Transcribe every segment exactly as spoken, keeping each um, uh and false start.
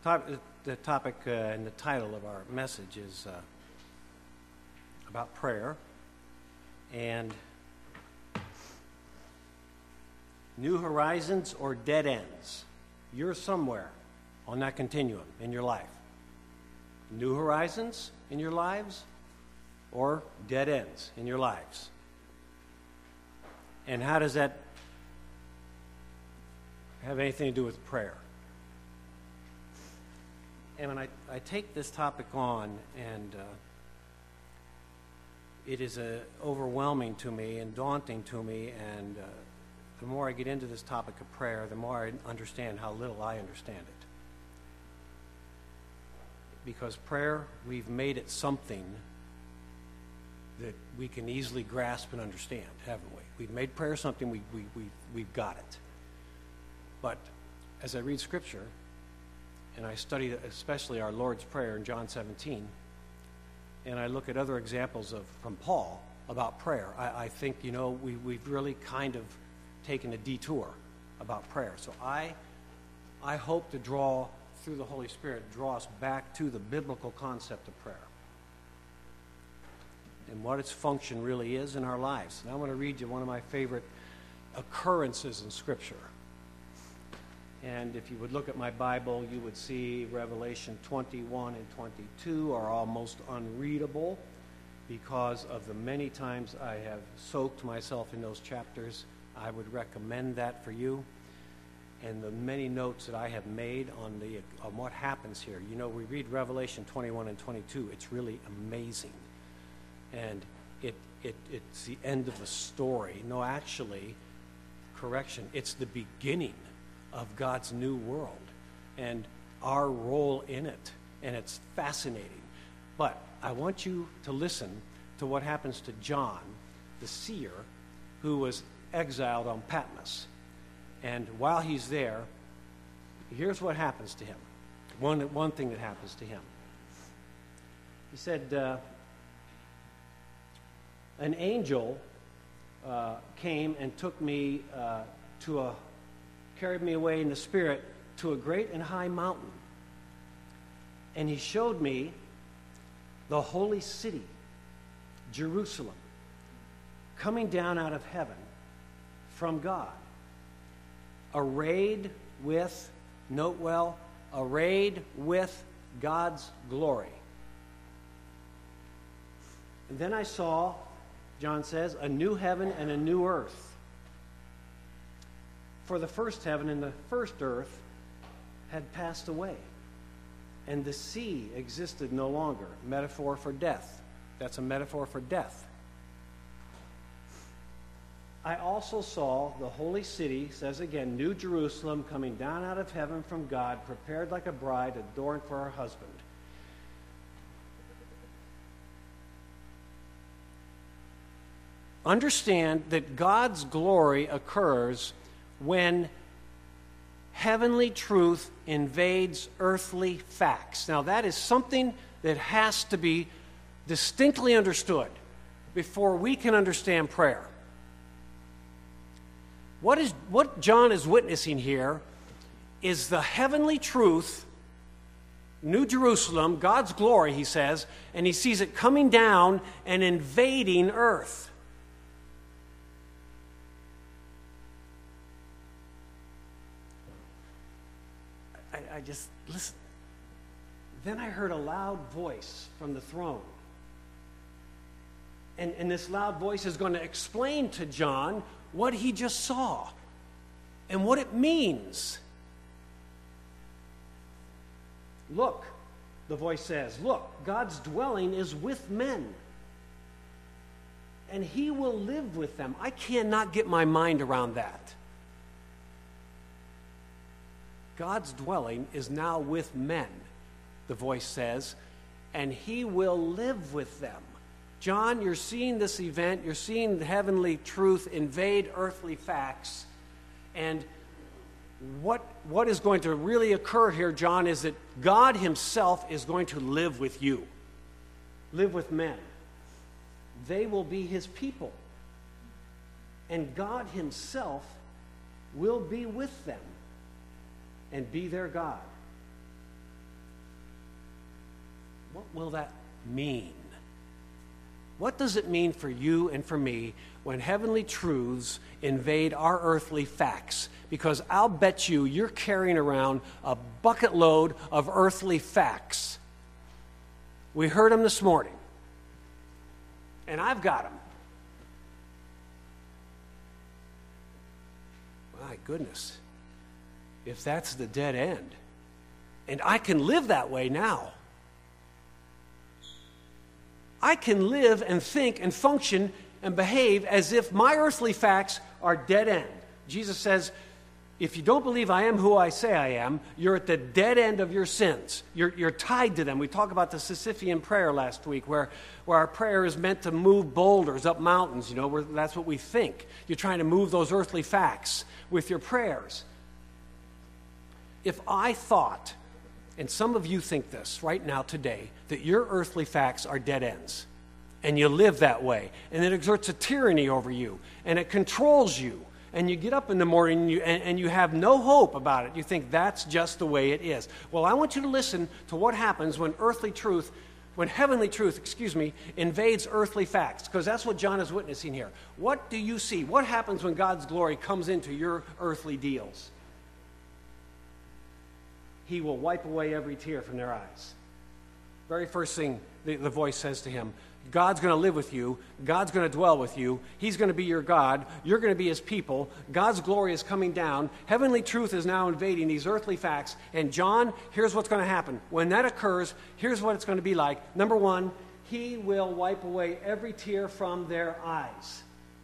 top, the topic uh, and the title of our message is uh, about prayer and new horizons or dead ends. You're somewhere on that continuum in your life. New horizons in your lives or dead ends in your lives. And how does that have anything to do with prayer? And when I, I take this topic on, and uh, it is uh, overwhelming to me and daunting to me, and uh, the more I get into this topic of prayer, the more I understand how little I understand it. Because prayer, we've made it something that we can easily grasp and understand, haven't we? We've made prayer something, we, we, we, we've got it. But as I read Scripture, and I study especially our Lord's Prayer in John seventeen, and I look at other examples of from Paul about prayer, I, I think, you know, we, we've really kind of taken a detour about prayer. So I, I hope to draw, through the Holy Spirit, draw us back to the biblical concept of prayer and what its function really is in our lives. And I want to read you one of my favorite occurrences in Scripture. And if you would look at my Bible, you would see Revelation twenty-one and twenty-two are almost unreadable because of the many times I have soaked myself in those chapters. I would recommend that for you. And the many notes that I have made on the on what happens here. You know, we read Revelation twenty-one and twenty-two. It's really amazing. And it, it it's the end of the story. No, actually, correction, it's the beginning of God's new world and our role in it. And it's fascinating. But I want you to listen to what happens to John, the seer, who was exiled on Patmos. And while he's there, here's what happens to him. One, one thing that happens to him. He said, uh, an angel uh, came and took me uh, to a, carried me away in the spirit to a great and high mountain. And he showed me the holy city, Jerusalem, coming down out of heaven from God, arrayed with, note well, arrayed with God's glory. And then I saw, John says, a new heaven and a new earth. For the first heaven and the first earth had passed away, and the sea existed no longer. Metaphor for death. That's a metaphor for death. I also saw the holy city, says again, New Jerusalem, coming down out of heaven from God, prepared like a bride adorned for her husband. Understand that God's glory occurs when heavenly truth invades earthly facts. Now, that is something that has to be distinctly understood before we can understand prayer. What is what John is witnessing here is the heavenly truth, New Jerusalem, God's glory, he says, and he sees it coming down and invading earth. I just, listen. Then I heard a loud voice from the throne. And, and this loud voice is going to explain to John what he just saw and what it means. Look, the voice says, look, God's dwelling is with men, and he will live with them. I cannot get my mind around that. God's dwelling is now with men, the voice says, and he will live with them. John, you're seeing this event, you're seeing the heavenly truth invade earthly facts, and what, what is going to really occur here, John, is that God himself is going to live with you, live with men. They will be his people, and God himself will be with them and be their God. What will that mean? What does it mean for you and for me when heavenly truths invade our earthly facts? Because I'll bet you you're carrying around a bucket load of earthly facts. We heard them this morning, and I've got them. My goodness, if that's the dead end, and I can live that way now. I can live and think and function and behave as if my earthly facts are dead end. Jesus says, if you don't believe I am who I say I am, you're at the dead end of your sins. You're, you're tied to them. We talked about the Sisyphean prayer last week, where, where our prayer is meant to move boulders up mountains. You know, where that's what we think. You're trying to move those earthly facts with your prayers. If I thought, and some of you think this right now today, that your earthly facts are dead ends, and you live that way, and it exerts a tyranny over you, and it controls you, and you get up in the morning and you, and, and you have no hope about it. You think that's just the way it is. Well, I want you to listen to what happens when earthly truth, when heavenly truth, excuse me, invades earthly facts, because that's what John is witnessing here. What do you see? What happens when God's glory comes into your earthly deals? He will wipe away every tear from their eyes. Very first thing the, the voice says to him, God's going to live with you. God's going to dwell with you. He's going to be your God. You're going to be his people. God's glory is coming down. Heavenly truth is now invading these earthly facts. And John, here's what's going to happen. When that occurs, here's what it's going to be like. Number one, he will wipe away every tear from their eyes.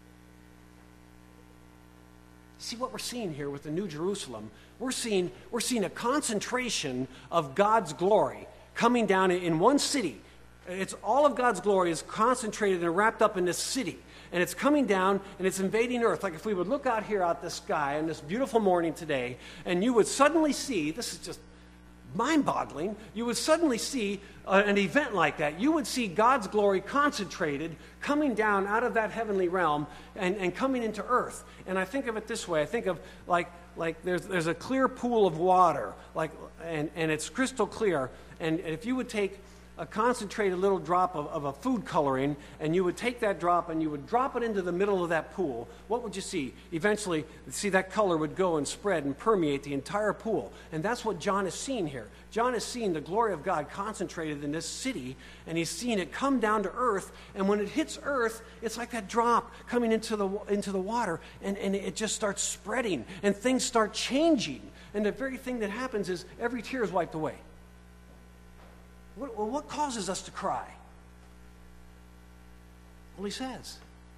See what we're seeing here with the New Jerusalem? We're seeing, we're seeing a concentration of God's glory coming down in one city. It's all of God's glory is concentrated and wrapped up in this city. And it's coming down and it's invading earth. Like if we would look out here out the sky on this beautiful morning today, and you would suddenly see, this is just mind-boggling, you would suddenly see uh, an event like that. You would see God's glory concentrated, coming down out of that heavenly realm and, and coming into earth. And I think of it this way. I think of like like there's there's a clear pool of water, like and, and it's crystal clear. And if you would take a concentrated little drop of, of a food coloring, and you would take that drop and you would drop it into the middle of that pool, what would you see? Eventually, see that color would go and spread and permeate the entire pool. And that's what John is seeing here. John is seeing the glory of God concentrated in this city, and he's seeing it come down to earth, and when it hits earth, it's like that drop coming into the into the water, and, and it just starts spreading, and things start changing. And the very thing that happens is every tear is wiped away. What, well, what causes us to cry? Well, he says,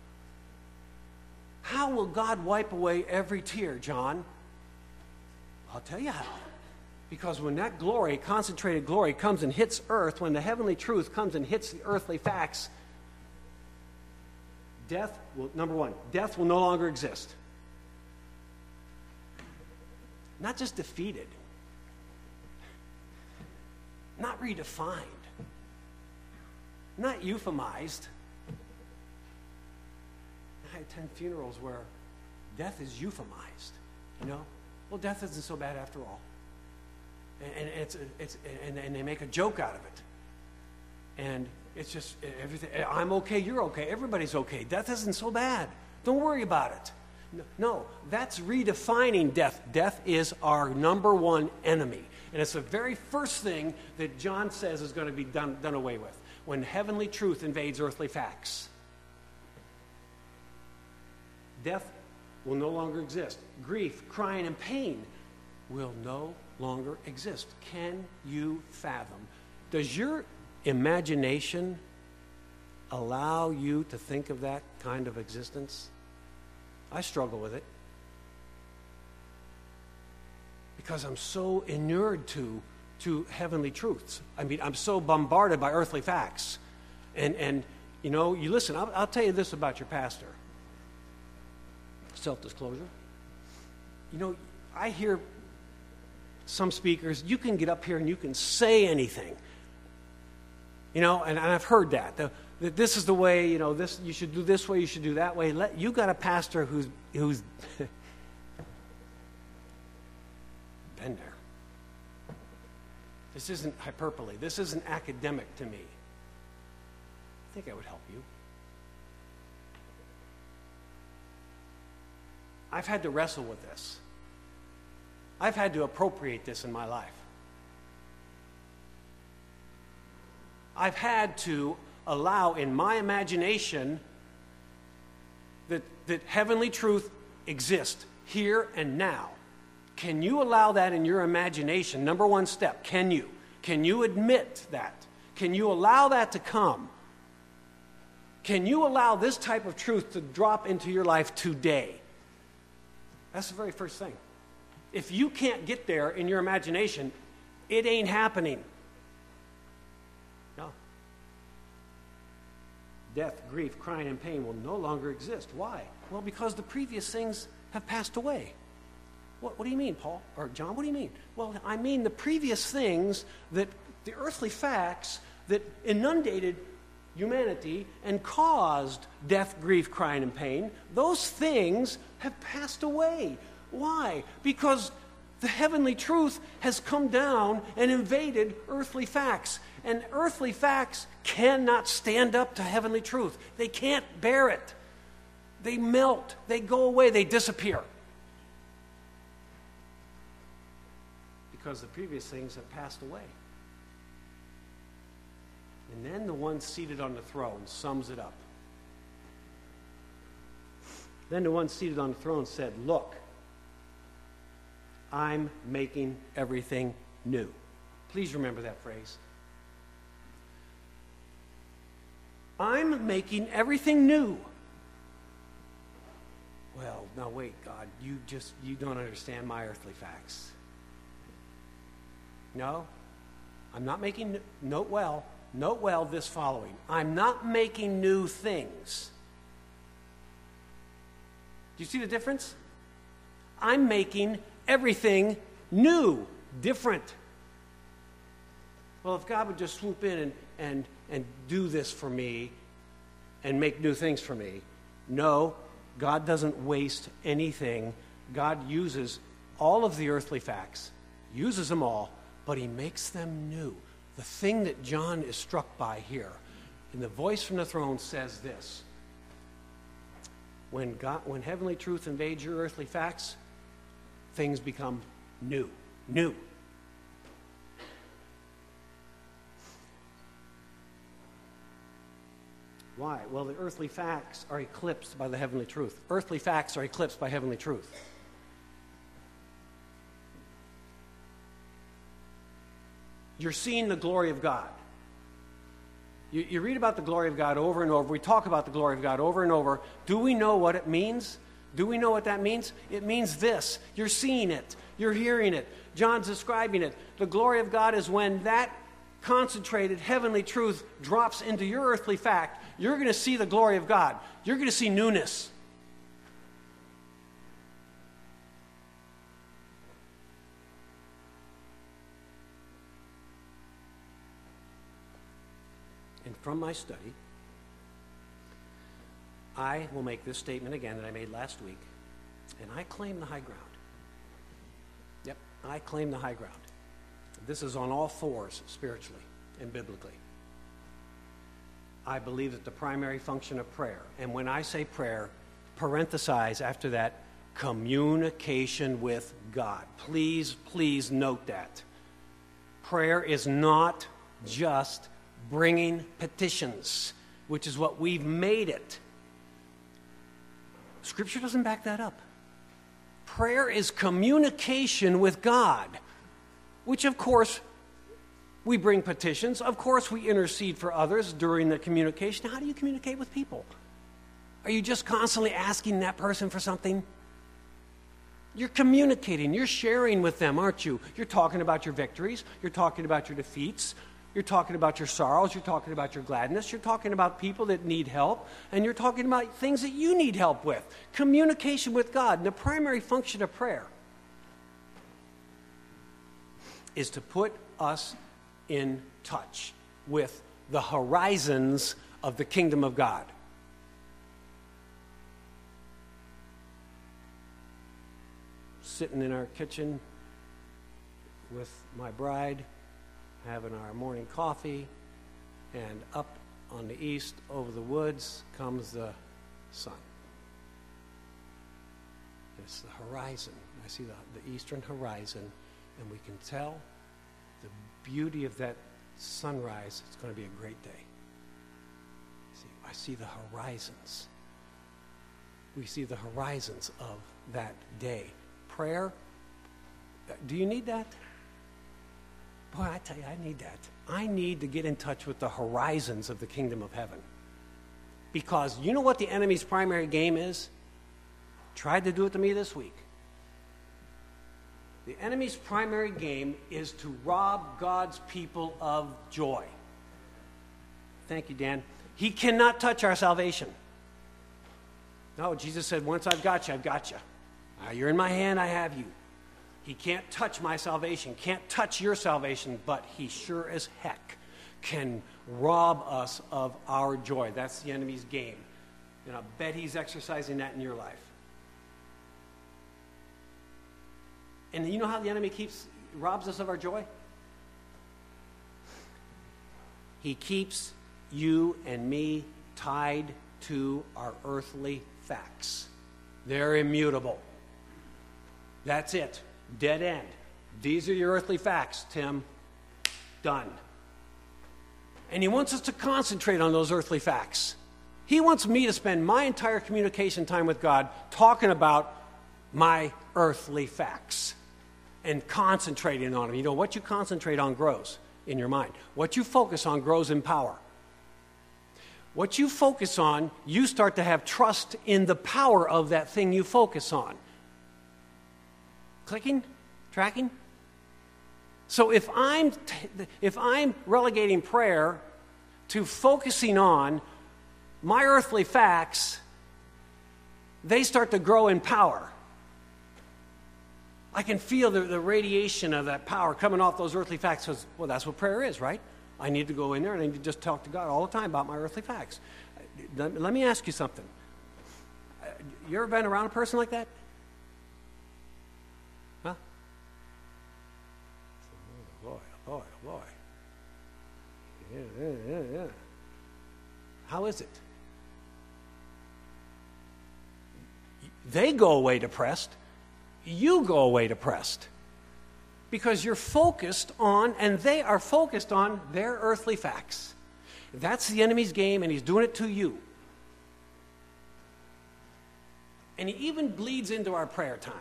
how will God wipe away every tear, John? I'll tell you how. Because when that glory, concentrated glory, comes and hits earth, when the heavenly truth comes and hits the earthly facts, death will, number one, death will no longer exist. Not just defeated. Not redefined, not euphemized. I attend funerals where death is euphemized, you know? Well, death isn't so bad after all. And, and, it's, it's, and, and they make a joke out of it. And it's just everything, I'm okay, you're okay, everybody's okay. Death isn't so bad. Don't worry about it. No, no, that's redefining death. Death is our number one enemy. And it's the very first thing that John says is going to be done, done away with when heavenly truth invades earthly facts. Death will no longer exist. Grief, crying, and pain will no longer exist. Can you fathom? Does your imagination allow you to think of that kind of existence? I struggle with it. Because I'm so inured to, to heavenly truths. I mean, I'm so bombarded by earthly facts. And, and you know, you listen, I'll, I'll tell you this about your pastor. Self-disclosure. You know, I hear some speakers, you can get up here and you can say anything. You know, and, and I've heard that. The, that this is the way, you know, this you should do this way, you should do that way. Let, you got a pastor who's who's been there. This isn't hyperbole. This isn't academic to me. I think I would help you. I've had to wrestle with this. I've had to appropriate this in my life. I've had to allow in my imagination that, that heavenly truth exists here and now. Can you allow that in your imagination? Number one step, can you? Can you admit that? Can you allow that to come? Can you allow this type of truth to drop into your life today? That's the very first thing. If you can't get there in your imagination, it ain't happening. No. Death, grief, crying, and pain will no longer exist. Why? Well, because the previous things have passed away. What, what do you mean, Paul? Or John, what do you mean? Well, I mean the previous things, that the earthly facts that inundated humanity and caused death, grief, crying, and pain, those things have passed away. Why? Because the heavenly truth has come down and invaded earthly facts. And earthly facts cannot stand up to heavenly truth. They can't bear it. They melt. They go away. They disappear. Because the previous things have passed away. And then the one seated on the throne sums it up. Then the one seated on the throne said, "Look, I'm making everything new." Please remember that phrase. I'm making everything new. Well, now wait, God, you just, you don't understand my earthly facts. No, I'm not making, note well, note well this following. I'm not making new things. Do you see the difference? I'm making everything new, different. Well, if God would just swoop in and, and, and do this for me and make new things for me. No, God doesn't waste anything. God uses all of the earthly facts, uses them all, but he makes them new. The thing that John is struck by here, and the voice from the throne says this: when God, when heavenly truth invades your earthly facts, things become new. New. Why? Well, the earthly facts are eclipsed by the heavenly truth. Earthly facts are eclipsed by heavenly truth. You're seeing the glory of God. You, you read about the glory of God over and over. We talk about the glory of God over and over. Do we know what it means? Do we know what that means? It means this. You're seeing it. You're hearing it. John's describing it. The glory of God is when that concentrated heavenly truth drops into your earthly fact. You're going to see the glory of God. You're going to see newness. And from my study, I will make this statement again that I made last week, and I claim the high ground. Yep, I claim the high ground. This is on all fours spiritually and biblically. I believe that the primary function of prayer, and when I say prayer, parenthesize after that, communication with God. Please, please note that. Prayer is not just bringing petitions, which is what we've made it. Scripture doesn't back that up. Prayer is communication with God, which of course we bring petitions. Of course we intercede for others during the communication. How do you communicate with people? Are you just constantly asking that person for something? You're communicating. You're sharing with them, aren't you? You're talking about your victories. You're talking about your defeats. You're talking about your sorrows. You're talking about your gladness. You're talking about people that need help. And you're talking about things that you need help with. Communication with God. And the primary function of prayer is to put us in touch with the horizons of the kingdom of God. Sitting in our kitchen with my bride, having our morning coffee, and up on the east over the woods comes the sun. It's the horizon. I see the, the eastern horizon, and we can tell the beauty of that sunrise. It's going to be a great day. See, I see the horizons. We see the horizons of that day. Prayer, do you need that? Boy, I tell you, I need that. I need to get in touch with the horizons of the kingdom of heaven. Because you know what the enemy's primary game is? Tried to do it to me this week. The enemy's primary game is to rob God's people of joy. Thank you, Dan. He cannot touch our salvation. No, Jesus said, once I've got you, I've got you. Uh, you're in my hand, I have you. He can't touch my salvation, can't touch your salvation, but he sure as heck can rob us of our joy. That's the enemy's game. And I'll bet he's exercising that in your life. And you know how the enemy keeps robs us of our joy? He keeps you and me tied to our earthly facts. They're immutable. That's it. Dead end. These are your earthly facts, Tim. Done. And he wants us to concentrate on those earthly facts. He wants me to spend my entire communication time with God talking about my earthly facts and concentrating on them. You know, what you concentrate on grows in your mind. What you focus on grows in power. What you focus on, you start to have trust in the power of that thing you focus on. Clicking? Tracking? So if I'm t- if I'm relegating prayer to focusing on my earthly facts, they start to grow in power. I can feel the, the radiation of that power coming off those earthly facts. Because, well, that's what prayer is, right? I need to go in there and I need to just talk to God all the time about my earthly facts. Let, let me ask you something. You ever been around a person like that? Huh? Oh boy, oh boy, oh boy. Yeah, yeah, yeah, yeah. How is it? They go away depressed. You go away depressed. Because you're focused on, and they are focused on, their earthly facts. That's the enemy's game, and he's doing it to you. And he even bleeds into our prayer time.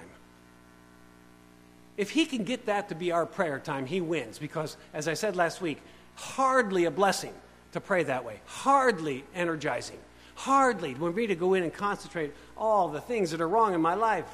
If he can get that to be our prayer time, he wins. Because, as I said last week, hardly a blessing to pray that way. Hardly energizing. Hardly when we need to go in and concentrate all the things that are wrong in my life.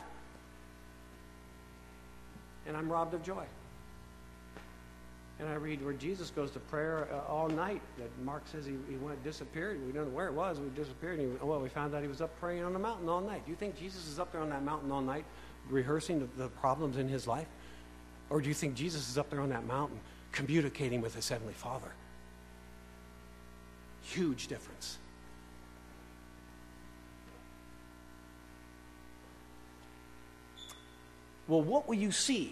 And I'm robbed of joy. And I read where Jesus goes to prayer uh, all night. That Mark says he, he went disappeared. We don't know where it was. We disappeared. And he, well, we found out he was up praying on the mountain all night. Do you think Jesus is up there on that mountain all night rehearsing the, the problems in his life? Or do you think Jesus is up there on that mountain communicating with his heavenly Father? Huge difference. Well, what will you see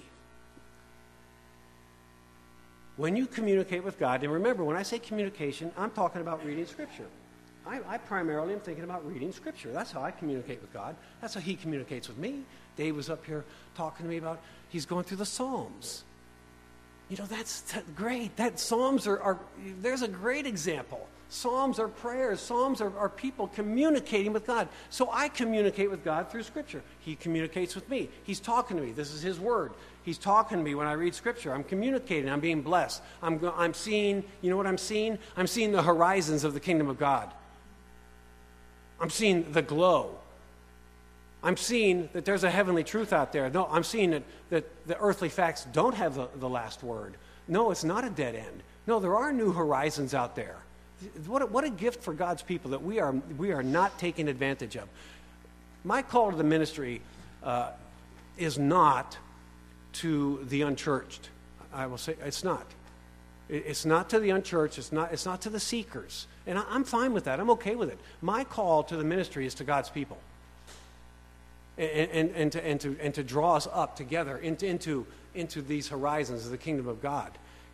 when you communicate with God? And remember, when I say communication, I'm talking about reading Scripture. I, I primarily am thinking about reading Scripture. That's how I communicate with God. That's how he communicates with me. Dave was up here talking to me about, he's going through the Psalms. You know, that's t- great. That Psalms are, are, there's a great example. Psalms are prayers. Psalms are, are people communicating with God. So I communicate with God through Scripture. He communicates with me. He's talking to me. This is his word. He's talking to me when I read Scripture. I'm communicating. I'm being blessed. I'm, go- I'm seeing, you know what I'm seeing? I'm seeing the horizons of the kingdom of God. I'm seeing the glow. I'm seeing that there's a heavenly truth out there. No, I'm seeing that, that the earthly facts don't have the, the last word. No, it's not a dead end. No, there are new horizons out there. What a, what a gift for God's people that we are we are not taking advantage of. My call to the ministry uh, is not to the unchurched. I will say it's not. It's not to the unchurched. It's not. It's not to the seekers. And I, I'm fine with that. I'm okay with it. My call to the ministry is to God's people. And, and, and, to, and, to, and to draw us up together into, into, into these horizons of the kingdom of God.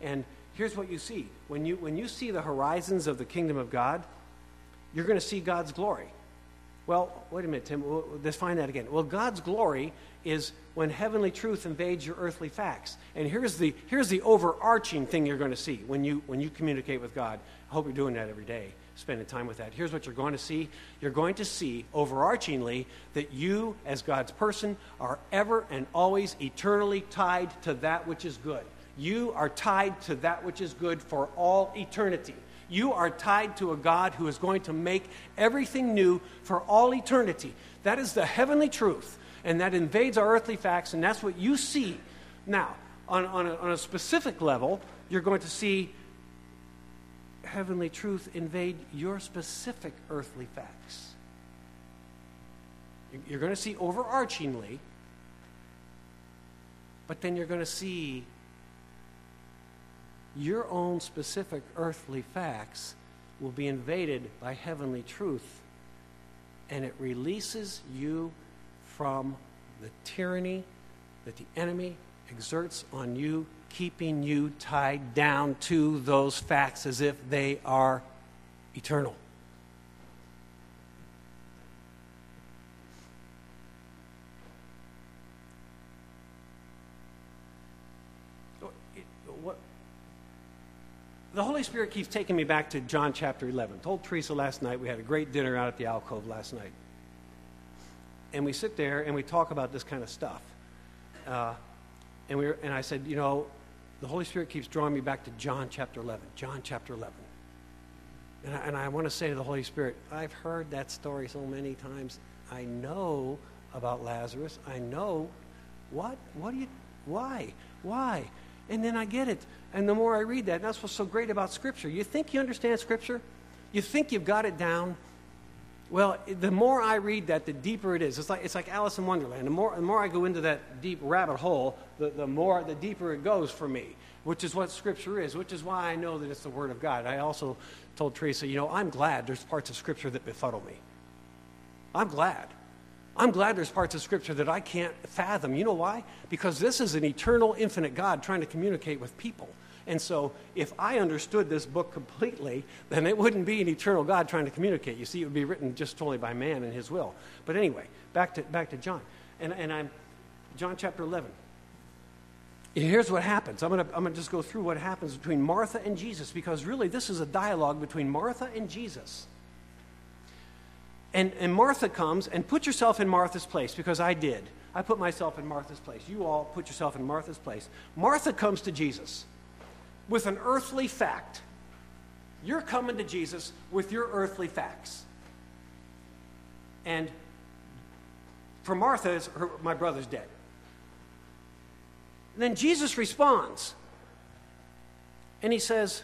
And here's what you see. When you, when you see the horizons of the kingdom of God, you're going to see God's glory. Well, wait a minute, Tim. Well, let's find that again. Well, God's glory is when heavenly truth invades your earthly facts. And here's the, here's the overarching thing you're going to see when you, when you communicate with God. I hope you're doing that every day, spending time with that. Here's what you're going to see. You're going to see, overarchingly, that you, as God's person, are ever and always eternally tied to that which is good. You are tied to that which is good for all eternity. You are tied to a God who is going to make everything new for all eternity. That is the heavenly truth, and that invades our earthly facts, and that's what you see. Now, on, on, a, on a specific level, you're going to see heavenly truth invade your specific earthly facts. You're going to see overarchingly, but then you're going to see your own specific earthly facts will be invaded by heavenly truth, and it releases you from the tyranny that the enemy exerts on you, keeping you tied down to those facts as if they are eternal. What? The Holy Spirit keeps taking me back to John chapter eleven. I told Teresa last night, we had a great dinner out at the alcove last night. And we sit there and we talk about this kind of stuff. Uh, and, we were, and I said, you know, the Holy Spirit keeps drawing me back to John chapter eleven. John chapter eleven. And I, and I want to say to the Holy Spirit, I've heard that story so many times. I know about Lazarus. I know. What? What do you, why? Why? And then I get it. And the more I read that, and that's what's so great about Scripture. You think you understand Scripture? You think you've got it down? Well, the more I read that, the deeper it is. It's like it's like Alice in Wonderland. The more the more I go into that deep rabbit hole, the, the more the deeper it goes for me, which is what Scripture is, which is why I know that it's the Word of God. I also told Teresa, you know, I'm glad there's parts of Scripture that befuddle me. I'm glad. I'm glad there's parts of Scripture that I can't fathom. You know why? Because this is an eternal, infinite God trying to communicate with people. And so if I understood this book completely, then it wouldn't be an eternal God trying to communicate. You see, it would be written just totally by man and his will. But anyway, back to back to John. And, and I'm John chapter eleven. And here's what happens. I'm going to I'm going to just go through what happens between Martha and Jesus, because really this is a dialogue between Martha and Jesus. And, and Martha comes, and put yourself in Martha's place, because I did. I put myself in Martha's place. You all put yourself in Martha's place. Martha comes to Jesus with an earthly fact. You're coming to Jesus with your earthly facts. And for Martha, it's her, my brother's dead. And then Jesus responds, and he says,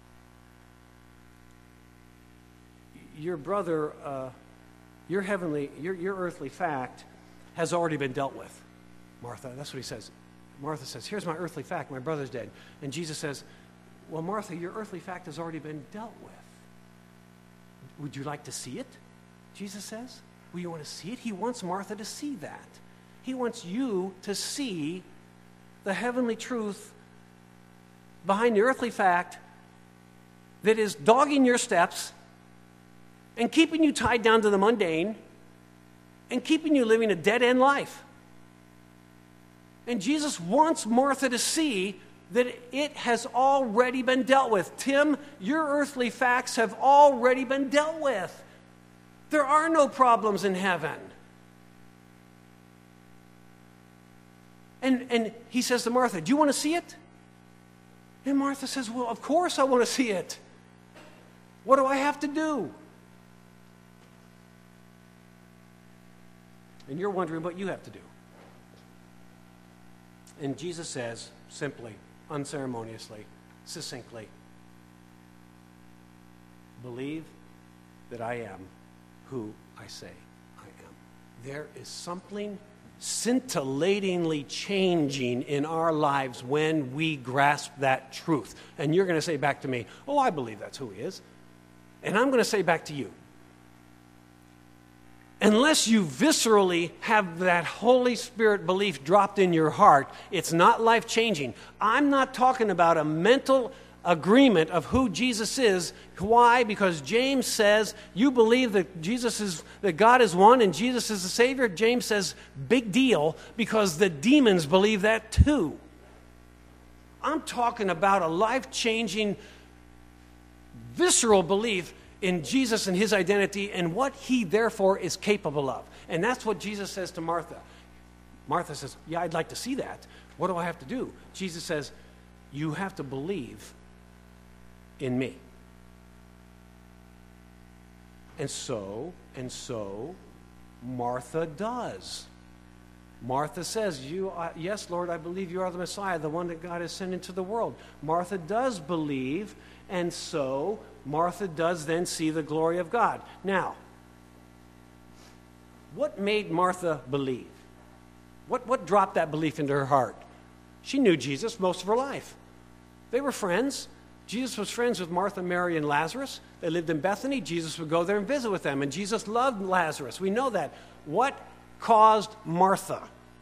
your brother... Uh, Your heavenly, your, your earthly fact has already been dealt with, Martha. That's what he says. Martha says, here's my earthly fact, my brother's dead. And Jesus says, well, Martha, your earthly fact has already been dealt with. Would you like to see it? Jesus says. Well, you want to see it? He wants Martha to see that. He wants you to see the heavenly truth behind the earthly fact that is dogging your steps and keeping you tied down to the mundane, and keeping you living a dead-end life. And Jesus wants Martha to see that it has already been dealt with. Tim, your earthly facts have already been dealt with. There are no problems in heaven. And, and he says to Martha, do you want to see it? And Martha says, well, of course I want to see it. What do I have to do? And you're wondering what you have to do. And Jesus says, simply, unceremoniously, succinctly, believe that I am who I say I am. There is something scintillatingly changing in our lives when we grasp that truth. And you're going to say back to me, oh, I believe that's who he is. And I'm going to say back to you, unless you viscerally have that Holy Spirit belief dropped in your heart, it's not life-changing. I'm not talking about a mental agreement of who Jesus is. Why? Because James says, you believe that Jesus is, that God is one and Jesus is the Savior. James says, big deal, because the demons believe that too. I'm talking about a life-changing, visceral belief in Jesus and his identity and what he therefore is capable of. And that's what Jesus says to Martha. Martha says, yeah, I'd like to see that. What do I have to do? Jesus says, you have to believe in me. And so, and so, Martha does. Martha says, "You, uh, yes, Lord, I believe you are the Messiah, the one that God has sent into the world." Martha does believe, and so Martha does then see the glory of God. Now, what made Martha believe? What, what dropped that belief into her heart? She knew Jesus most of her life. They were friends. Jesus was friends with Martha, Mary, and Lazarus. They lived in Bethany. Jesus would go there and visit with them, and Jesus loved Lazarus. We know that. What caused Martha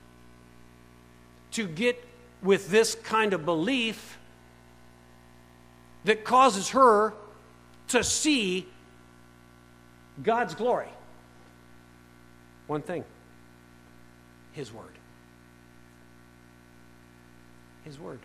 to get with this kind of belief that causes her to see God's glory? One thing: his word. His word.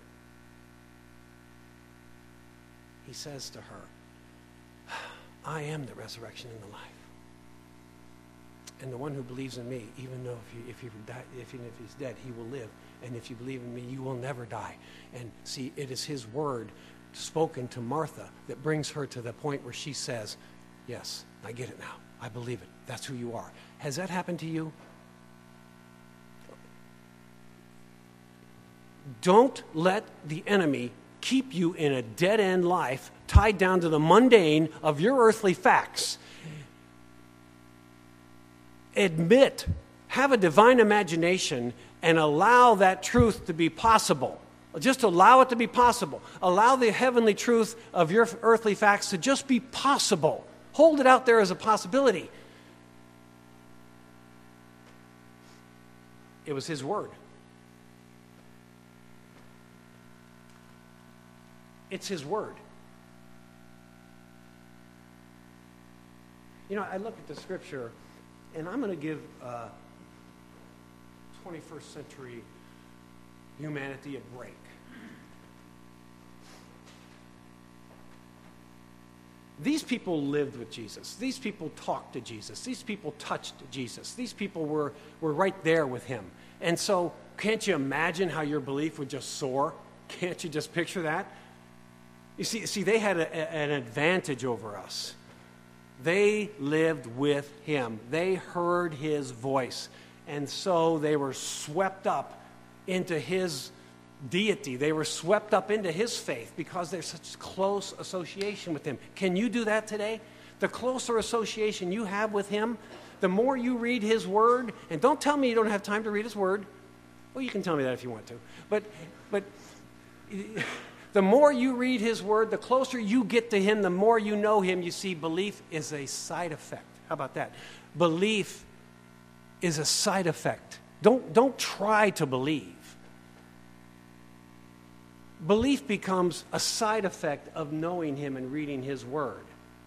He says to her, I am the resurrection and the life. And the one who believes in me, even though if, you, if, he die, if, even if he's dead, he will live. And if you believe in me, you will never die. And see, it is his word spoken to Martha that brings her to the point where she says, yes, I get it now. I believe it. That's who you are. Has that happened to you? Don't let the enemy keep you in a dead-end life tied down to the mundane of your earthly facts. Admit, have a divine imagination, and allow that truth to be possible. Just allow it to be possible. Allow the heavenly truth of your earthly facts to just be possible. Hold it out there as a possibility. It was his word. It's his word. You know, I look at the scripture, and I'm going to give uh, twenty-first century humanity a break. These people lived with Jesus. These people talked to Jesus. These people touched Jesus. These people were, were right there with him. And so, can't you imagine how your belief would just soar? Can't you just picture that? You see, see, they had a, a, an advantage over us. They lived with him. They heard his voice. And so they were swept up into his deity. They were swept up into his faith because there's such close association with him. Can you do that today? The closer association you have with him, the more you read his word, and don't tell me you don't have time to read his word. Well, you can tell me that if you want to. But, but... The more you read his word, the closer you get to him, the more you know him. You see, belief is a side effect. How about that? Belief is a side effect. Don't, don't try to believe. Belief becomes a side effect of knowing him and reading his word.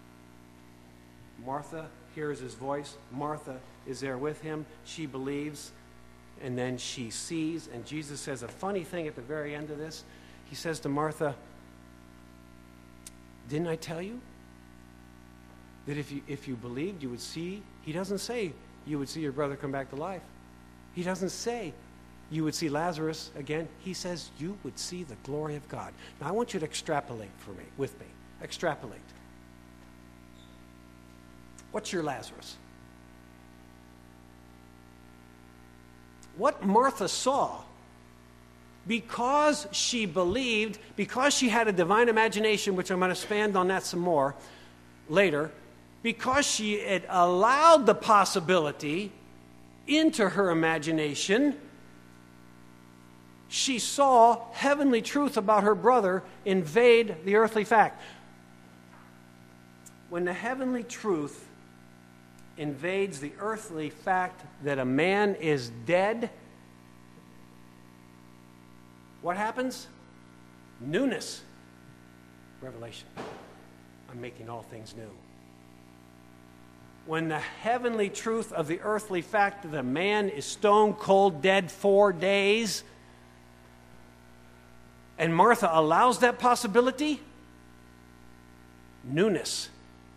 Martha hears his voice. Martha is there with him. She believes, and then she sees. And Jesus says a funny thing at the very end of this. He says to Martha, didn't I tell you that if you if you believed, you would see? He doesn't say you would see your brother come back to life. He doesn't say you would see Lazarus again. He says you would see the glory of God. Now I want you to extrapolate for me, with me. Extrapolate. What's your Lazarus? What Martha saw, because she believed, because she had a divine imagination, which I'm going to expand on that some more later, because she had allowed the possibility into her imagination, she saw heavenly truth about her brother invade the earthly fact. When the heavenly truth invades the earthly fact that a man is dead, what happens? Newness. Revelation. I'm making all things new. When the heavenly truth of the earthly fact that a man is stone cold dead four days, and Martha allows that possibility, newness.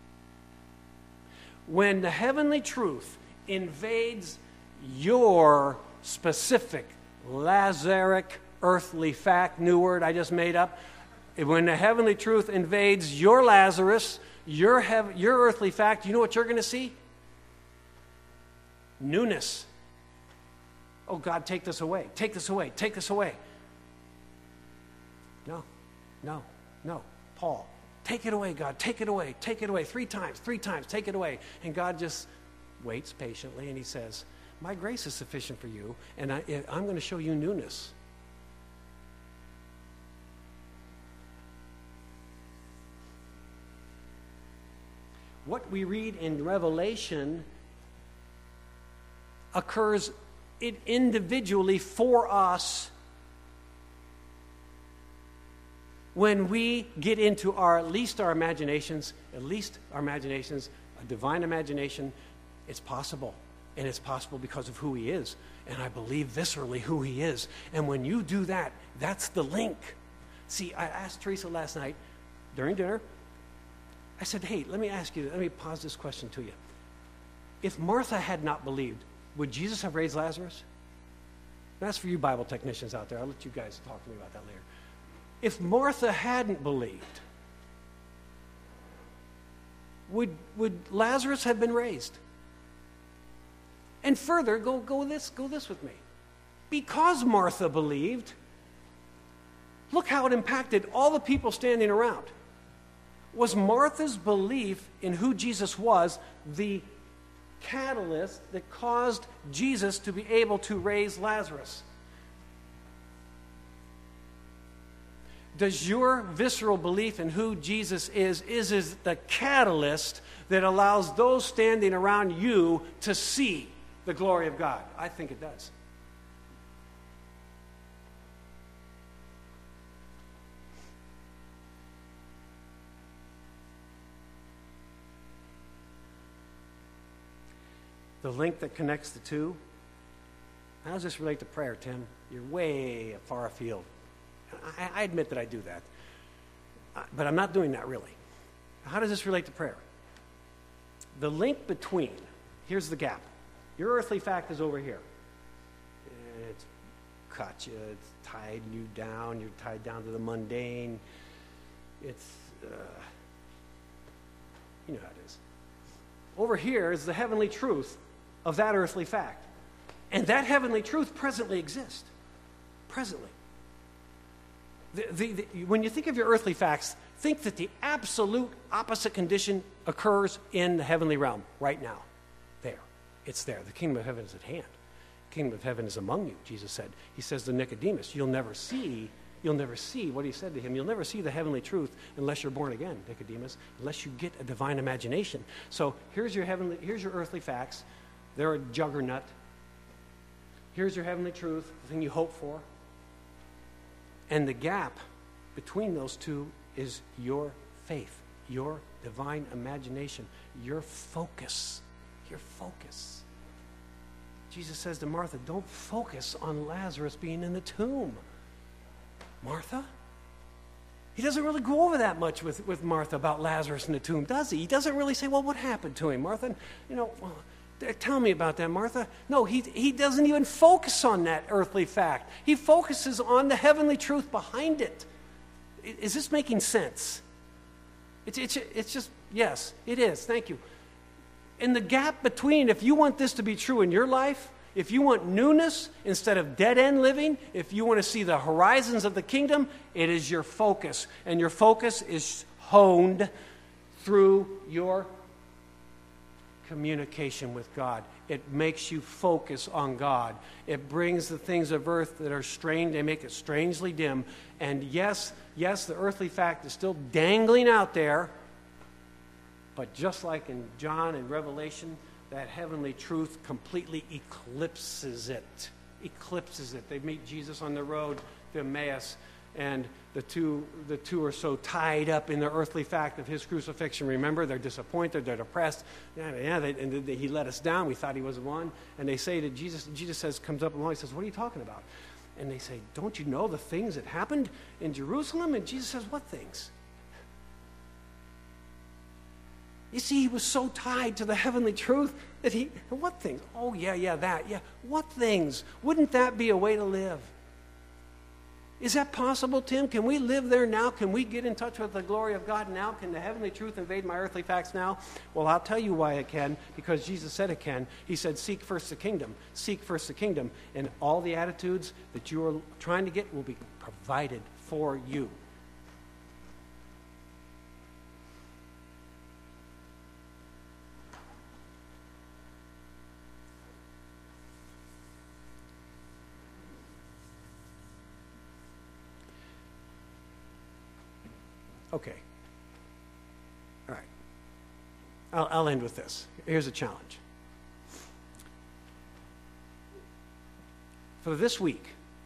When the heavenly truth invades your specific Lazaric earthly fact, new word I just made up, when the heavenly truth invades your Lazarus, your, hev- your earthly fact, you know what you're going to see? Newness. Oh, God, take this away. Take this away. Take this away. No, no, no. Paul, take it away, God. Take it away. Take it away. Three times, three times. Take it away. And God just waits patiently, and he says, my grace is sufficient for you, and I, I'm going to show you newness. What we read in Revelation occurs it individually for us when we get into our, at least our imaginations, at least our imaginations, a divine imagination. It's possible. And it's possible because of who he is. And I believe viscerally who he is. And when you do that, that's the link. See, I asked Teresa last night during dinner, I said, hey, let me ask you, let me pose this question to you. If Martha had not believed, would Jesus have raised Lazarus? That's for you Bible technicians out there. I'll let you guys talk to me about that later. If Martha hadn't believed, would, would Lazarus have been raised? And further, go, go this, go this with me. Because Martha believed, look how it impacted all the people standing around. Was Martha's belief in who Jesus was the catalyst that caused Jesus to be able to raise Lazarus? Does your visceral belief in who Jesus is, is, is the catalyst that allows those standing around you to see the glory of God? I think it does. The link that connects the two. How does this relate to prayer, Tim? You're way far afield. I, I admit that I do that. Uh, but I'm not doing that really. How does this relate to prayer? The link between, here's the gap. Your earthly fact is over here. It's caught you, it's tied you down, you're tied down to the mundane. It's, uh, you know how it is. Over here is the heavenly truth of that earthly fact. And that heavenly truth presently exists. Presently. The, the, the, when you think of your earthly facts, think that the absolute opposite condition occurs in the heavenly realm right now. There. It's there. The kingdom of heaven is at hand. The kingdom of heaven is among you, Jesus said. He says to Nicodemus, you'll never see, you'll never see what he said to him. You'll never see the heavenly truth unless you're born again, Nicodemus, unless you get a divine imagination. So here's your heavenly, here's your earthly facts. They're a juggernaut. Here's your heavenly truth, the thing you hope for. And the gap between those two is your faith, your divine imagination, your focus, your focus. Jesus says to Martha, don't focus on Lazarus being in the tomb. Martha? He doesn't really go over that much with, with Martha about Lazarus in the tomb, does he? He doesn't really say, well, what happened to him, Martha? You know, well, tell me about that, Martha. No, he, he doesn't even focus on that earthly fact. He focuses on the heavenly truth behind it. Is this making sense? It's, it's, it's just, yes, it is. Thank you. In the gap between, if you want this to be true in your life, if you want newness instead of dead-end living, if you want to see the horizons of the kingdom, it is your focus. And your focus is honed through your communication with God. It makes you focus on God. It brings the things of earth that are strange, they make it strangely dim. And yes, yes, the earthly fact is still dangling out there, but just like in John and Revelation, that heavenly truth completely eclipses it. Eclipses it. They meet Jesus on the road to Emmaus, and the two, the two are so tied up in the earthly fact of his crucifixion. Remember, they're disappointed, they're depressed. Yeah, yeah they, and they, he let us down. We thought he was the one. And they say to Jesus, Jesus says, comes up along, he says, what are you talking about? And they say, don't you know the things that happened in Jerusalem? And Jesus says, what things? You see, he was so tied to the heavenly truth that he, what things? Oh, yeah, yeah, that, yeah. What things? Wouldn't that be a way to live? Is that possible, Tim? Can we live there now? Can we get in touch with the glory of God now? Can the heavenly truth invade my earthly facts now? Well, I'll tell you why it can, because Jesus said it can. He said, seek first the kingdom. Seek first the kingdom. And all the attitudes that you are trying to get will be provided for you. Okay. All right. I'll, I'll end with this. Here's a challenge. For this week,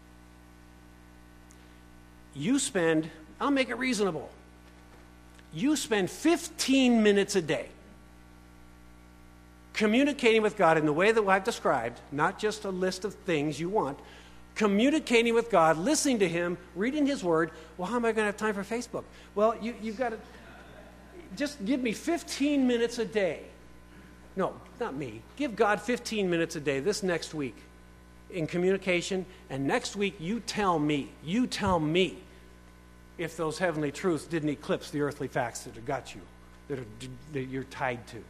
you spend, I'll make it reasonable, you spend fifteen minutes a day communicating with God in the way that I've described, not just a list of things you want, communicating with God, listening to him, reading his word. Well, how am I going to have time for Facebook? Well, you, you've got to just give me fifteen minutes a day. No, not me. Give God fifteen minutes a day this next week in communication, and next week you tell me, you tell me if those heavenly truths didn't eclipse the earthly facts that have got you, that, are, that you're tied to.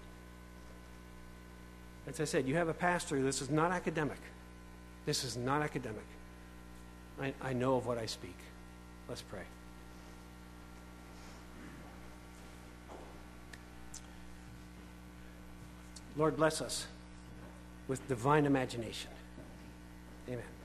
As I said, you have a pastor. This is not academic. This is not academic. I, I know of what I speak. Let's pray. Lord, bless us with divine imagination. Amen.